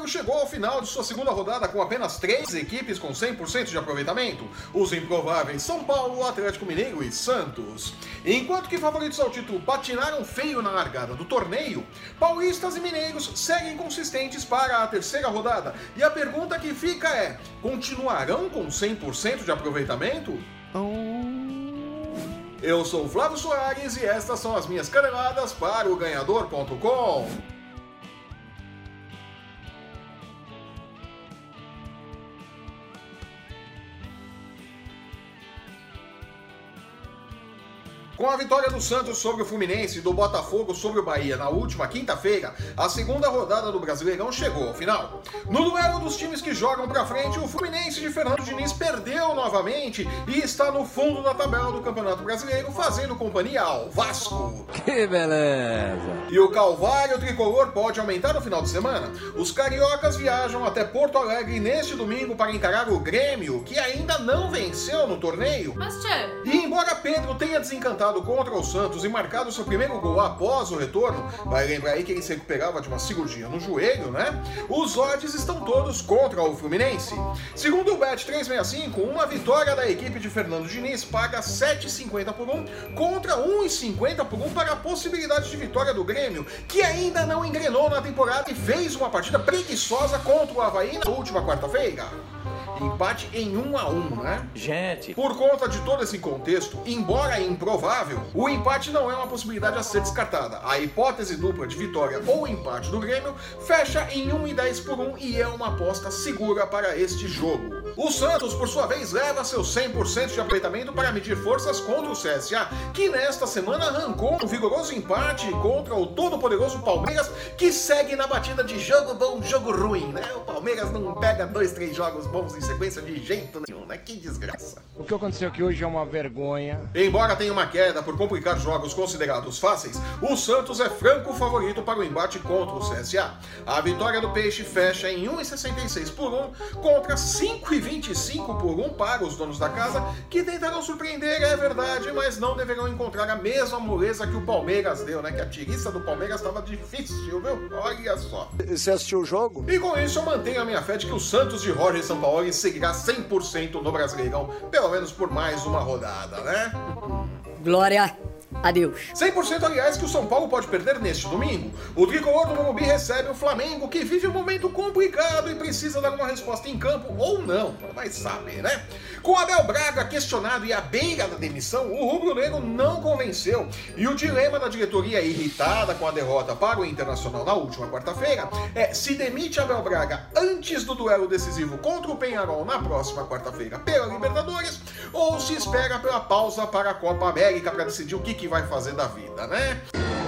Brasileirão chegou ao final de sua segunda rodada com apenas 3 equipes com 100% de aproveitamento. Os improváveis São Paulo, Atlético Mineiro e Santos. Enquanto que favoritos ao título patinaram feio na largada do torneio, paulistas e mineiros seguem consistentes para a terceira rodada. E a pergunta que fica é, continuarão com 100% de aproveitamento? Eu sou o Flávio Soares e estas são as minhas caneladas para o Ganhador.com. Com a vitória do Santos sobre o Fluminense e do Botafogo sobre o Bahia na última quinta-feira, a segunda rodada do Brasileirão chegou ao final. No duelo dos times que jogam pra frente, o Fluminense de Fernando Diniz perdeu novamente e está no fundo da tabela do Campeonato Brasileiro, fazendo companhia ao Vasco. Que beleza! E o Calvário Tricolor pode aumentar no final de semana. Os cariocas viajam até Porto Alegre neste domingo para encarar o Grêmio, que ainda não venceu no torneio. Mas, tchê... E embora Pedro tenha desencantado contra o Santos e marcado seu primeiro gol após o retorno, vai lembrar aí que ele se recuperava de uma cirurgia no joelho, né? Os odds estão todos contra o Fluminense. Segundo o Bet365, uma vitória da equipe de Fernando Diniz paga 7,50 por 1 contra 1,50 por 1 para a possibilidade de vitória do Grêmio, que ainda não engrenou na temporada e fez uma partida preguiçosa contra o Avaí na última quarta-feira. Empate em 1-1, né? Gente! Por conta de todo esse contexto, embora improvável, o empate não é uma possibilidade a ser descartada. A hipótese dupla de vitória ou empate do Grêmio fecha em 1,10 por 1 e é uma aposta segura para este jogo. O Santos, por sua vez, leva seus 100% de aproveitamento para medir forças contra o CSA, que nesta semana arrancou um vigoroso empate contra o todo-poderoso Palmeiras, que segue na batida de jogo bom, jogo ruim, né? O Palmeiras não pega 2, 3 jogos bons em sequência de jeito nenhum, né? Que desgraça. O que aconteceu aqui hoje é uma vergonha. Embora tenha uma queda por complicar jogos considerados fáceis, o Santos é franco favorito para o embate contra o CSA. A vitória do Peixe fecha em 1,66 por 1 contra 5,25 por 1 para os donos da casa, que tentarão surpreender, é verdade, mas não deverão encontrar a mesma moleza que o Palmeiras deu, né? Que a tiriça do Palmeiras estava difícil, viu? Olha só. Você assistiu o jogo? E com isso eu mantenho a minha fé de que o Santos de Jorge Sampaoli seguirá 100% no Brasileirão, pelo menos por mais uma rodada, né? Glória a Deus. 100% aliás que o São Paulo pode perder neste domingo. O tricolor do Morumbi recebe o Flamengo, que vive um momento complicado e precisa dar uma resposta em campo ou não, vai saber, né? Com Abel Braga questionado e à beira da demissão, o rubro-negro não convenceu e o dilema da diretoria irritada com a derrota para o Internacional na última quarta-feira é se demite Abel Braga antes do duelo decisivo contra o Peñarol na próxima quarta-feira pela Libertadores ou se espera pela pausa para a Copa América para decidir o que vai fazer da vida, né?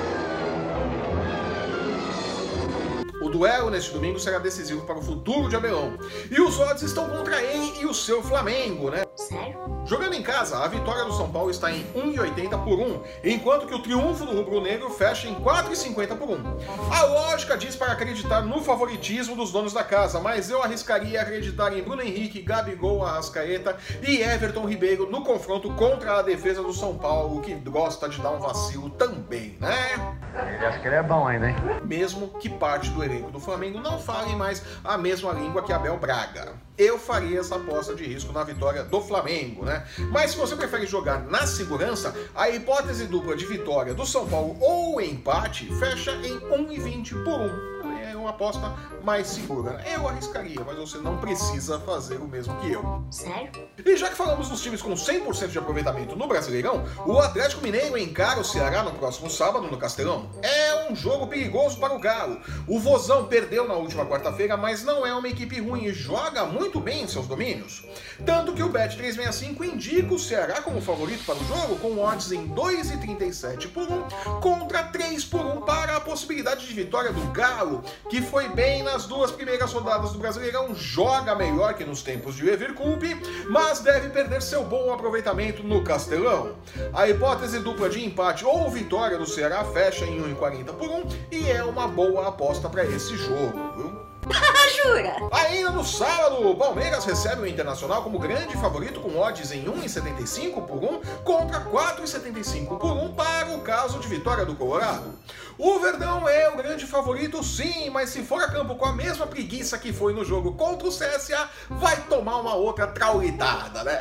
O duelo neste domingo será decisivo para o futuro de Abelão. E os odds estão contra ele e o seu Flamengo, né? Sério? Jogando em casa, a vitória do São Paulo está em 1,80 por 1, enquanto que o triunfo do rubro-negro fecha em 4,50 por 1. A lógica diz para acreditar no favoritismo dos donos da casa, mas eu arriscaria acreditar em Bruno Henrique, Gabigol, Arrascaeta e Everton Ribeiro no confronto contra a defesa do São Paulo, que gosta de dar um vacilo também, né? Ele acha que ele é bom ainda, hein? Mesmo que parte do elenco do Flamengo não fale mais a mesma língua que Abel Braga. Eu faria essa aposta de risco na vitória do Flamengo, né? Mas se você prefere jogar na segurança, a hipótese dupla de vitória do São Paulo ou empate fecha em 1,20 por 1. É uma aposta mais segura. Eu arriscaria, mas você não precisa fazer o mesmo que eu. Sério? E já que falamos dos times com 100% de aproveitamento no Brasileirão, o Atlético Mineiro encara o Ceará no próximo sábado no Castelão. É um jogo perigoso para o Galo. O Vozão perdeu na última quarta-feira, mas não é uma equipe ruim e joga muito bem em seus domínios. Tanto que o Bet365 indica o Ceará como favorito para o jogo, com odds em 2,37 por 1 contra 3 por 1 para a possibilidade de vitória do Galo, que foi bem nas duas primeiras rodadas do Brasileirão, joga melhor que nos tempos de Leverkusen, mas deve perder seu bom aproveitamento no Castelão. A hipótese dupla de empate ou vitória do Ceará fecha em 1,40 por 1 e é uma boa aposta para esse jogo, viu? Jura? Ainda no sábado, o Palmeiras recebe o Internacional como grande favorito com odds em 1,75 por 1 contra 4,75 por 1 para o caso de vitória do Colorado. O Verdão é o grande favorito sim, mas se for a campo com a mesma preguiça que foi no jogo contra o CSA, vai tomar uma outra traulitada, né?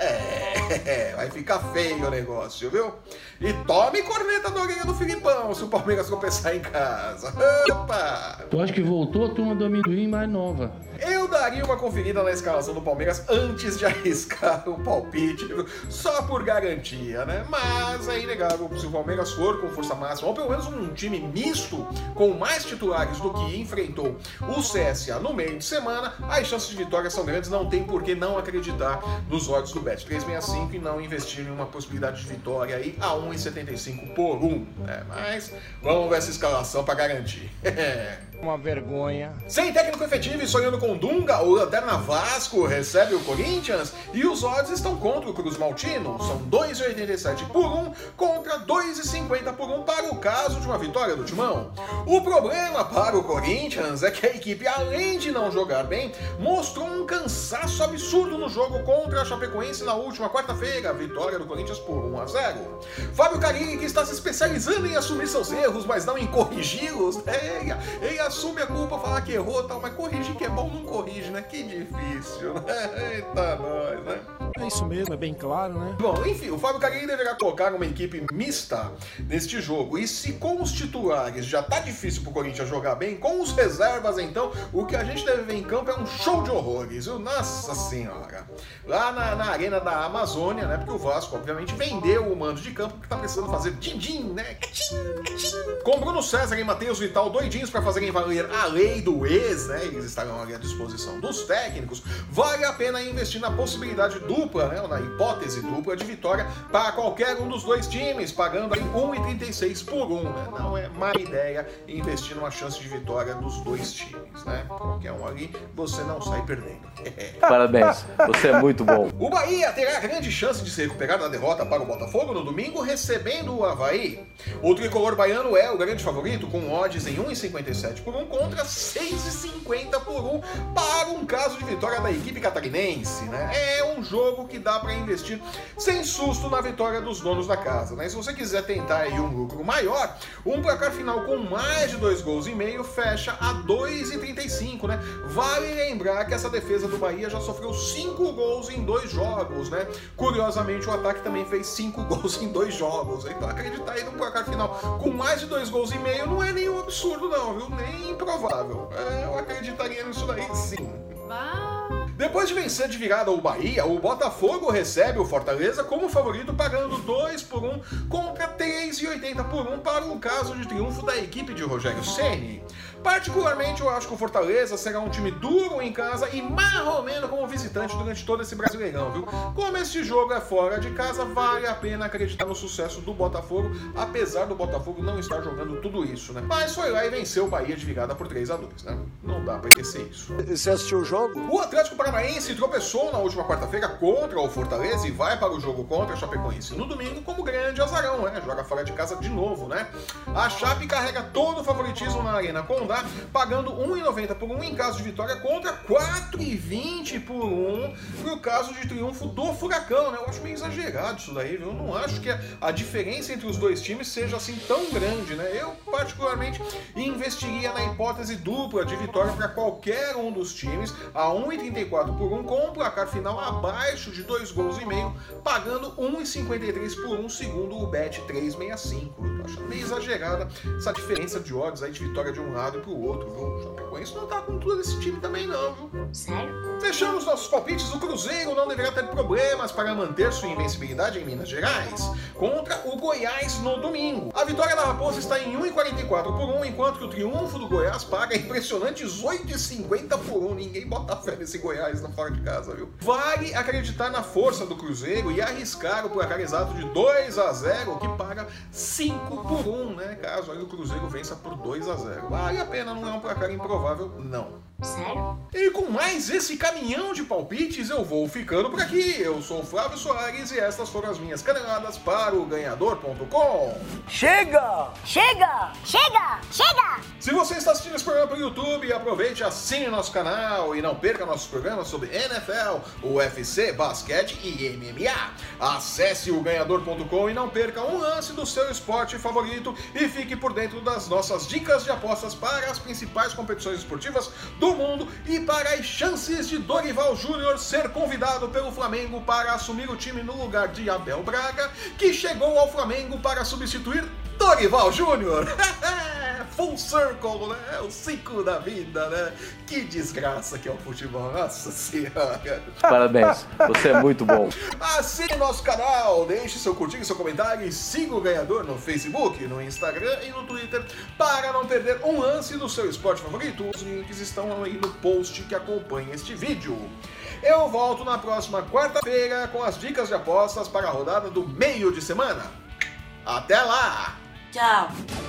Vai ficar feio o negócio, viu? E tome corneta da orelha do Filipão se o Palmeiras tropeçar em casa. Opa! Eu acho que voltou a turma do amendoim mais nova. Eu daria uma conferida na escalação do Palmeiras antes de arriscar o palpite, viu? Só por garantia, né? Mas é inegável, se o Palmeiras for com força máxima, ou pelo menos um time misto, com mais titulares do que enfrentou o CSA no meio de semana, as chances de vitória são grandes, não tem por que não acreditar nos odds do Bet365 e não investir em uma possibilidade de vitória aí a 1,75 por 1, né? Mas vamos ver essa escalação para garantir. Uma vergonha. Sem técnico efetivo e sonhando com Dunga, o Lanterna Vasco recebe o Corinthians e os odds estão contra o Cruz Maltino. São 2,87 por 1 contra 2,50 por 1 para o caso de uma vitória do Timão. O problema para o Corinthians é que a equipe, além de não jogar bem, mostrou um cansaço absurdo no jogo contra a Chapecoense na última quarta-feira, a vitória do Corinthians por 1-0. Fábio Carille, que está se especializando em assumir seus erros, mas não em corrigi-los, ele assume a culpa, falar que errou e tal, mas corrigir que é bom não corrige, né? Que difícil, né? Eita nós, né? É isso mesmo, é bem claro, né? Bom, enfim, o Fábio Carille deverá colocar uma equipe mista neste jogo. E se com os titulares já tá difícil pro Corinthians jogar bem, com os reservas, então, o que a gente deve ver em campo é um show de horrores, viu? Nossa Senhora! Lá na arena da Amazônia, né? Porque o Vasco, obviamente, vendeu o mando de campo porque tá precisando fazer din-din, né? Com Bruno César e Matheus Vital doidinhos para fazerem valer a lei do ex, né? Eles estarão ali à disposição dos técnicos. Vale a pena investir na possibilidade dupla, né? Na hipótese dupla de vitória para qualquer um dos dois times, pagando aí 1,36 por 1, né? Não é má ideia investir numa chance de vitória dos dois times, né? Qualquer um ali, você não sai perdendo. Parabéns, você é muito bom. O Bahia terá grande chance de se recuperar da derrota para o Botafogo no domingo, recebendo o Avaí. O tricolor baiano é o grande favorito, com odds em 1,57 por 1 contra 6,50 por 1 para um caso de vitória da equipe catarinense, né? É um jogo que dá para investir sem susto na vitória dos donos da casa, né? Se você quiser tentar aí um lucro maior, um placar final com mais de 2,5 gols fecha a 2,35, né? Vale lembrar que essa defesa do Bahia já sofreu 5 gols em 2 jogos, né? Curiosamente, o ataque também fez 5 gols em 2 jogos. Então acreditar aí num placar final com mais de 2,5 gols não é nenhum absurdo não, viu? Nem improvável. Eu acreditaria nisso daí sim. Depois de vencer de virada o Bahia, o Botafogo recebe o Fortaleza como favorito, pagando 2 por 1 contra 3,80 por 1 para o caso de triunfo da equipe de Rogério Ceni. Particularmente, eu acho que o Fortaleza será um time duro em casa e marromeno como visitante durante todo esse Brasileirão, viu? Como este jogo é fora de casa, vale a pena acreditar no sucesso do Botafogo, apesar do Botafogo não estar jogando tudo isso, né? Mas foi lá e venceu o Bahia de virada por 3-2, né? Não dá pra esquecer isso. Você assistiu o jogo? O Atlético Paranaense tropeçou na última quarta-feira contra o Fortaleza e vai para o jogo contra a Chapecoense no domingo como grande azarão, né? Joga fora de casa de novo, né? A Chape carrega todo o favoritismo na Arena Condá, pagando 1,90 por 1 em caso de vitória contra 4,20 por 1 no caso de triunfo do Furacão, né? Eu acho meio exagerado isso daí, viu? Eu não acho que a diferença entre os dois times seja assim tão grande, né? Eu, particularmente, investiria na hipótese dupla de vitória para qualquer um dos times a 1,34 por 1 com o placar final abaixo de 2,5 gols, pagando 1,53 por 1 segundo o Bet365. Eu tô achando meio exagerada essa diferença de odds aí de vitória de um lado pro outro, viu? O Chapecoense não tá com tudo esse time também não, viu? Sério? Fechando os nossos palpites, o Cruzeiro não deverá ter problemas para manter sua invencibilidade em Minas Gerais contra o Goiás no domingo. A vitória da Raposa está em 1,44 por 1, enquanto que o triunfo do Goiás paga impressionantes 8,50 por 1. Ninguém bota fé nesse Goiás não fora de casa, viu? Vale acreditar na força do Cruzeiro e arriscar o placar exato de 2-0, que paga 5 por 1, né? Caso aí o Cruzeiro vença por 2-0. Vale a pena, não é um placar improvável, não. Sério? E com mais esse caminhão caminhão de palpites, eu vou ficando por aqui. Eu sou o Flávio Soares e estas foram as minhas caneladas para o Ganhador.com. Chega! Chega! Chega! Chega! Se você está assistindo esse programa pelo YouTube, aproveite, assine nosso canal e não perca nossos programas sobre NFL, UFC, basquete e MMA. Acesse o Ganhador.com e não perca um lance do seu esporte favorito e fique por dentro das nossas dicas de apostas para as principais competições esportivas do mundo e para as chances de Dorival Júnior ser convidado pelo Flamengo para assumir o time no lugar de Abel Braga, que chegou ao Flamengo para substituir Dorival Júnior. Full circle, né? O ciclo da vida, né? Que desgraça que é o futebol, nossa senhora. Parabéns, você é muito bom. Assine nosso canal, deixe seu curtir, seu comentário e siga o Ganhador no Facebook, no Instagram e no Twitter para não perder um lance do seu esporte favorito. Os links estão aí no post que acompanha este vídeo. Eu volto na próxima quarta-feira com as dicas de apostas para a rodada do meio de semana. Até lá! Tchau!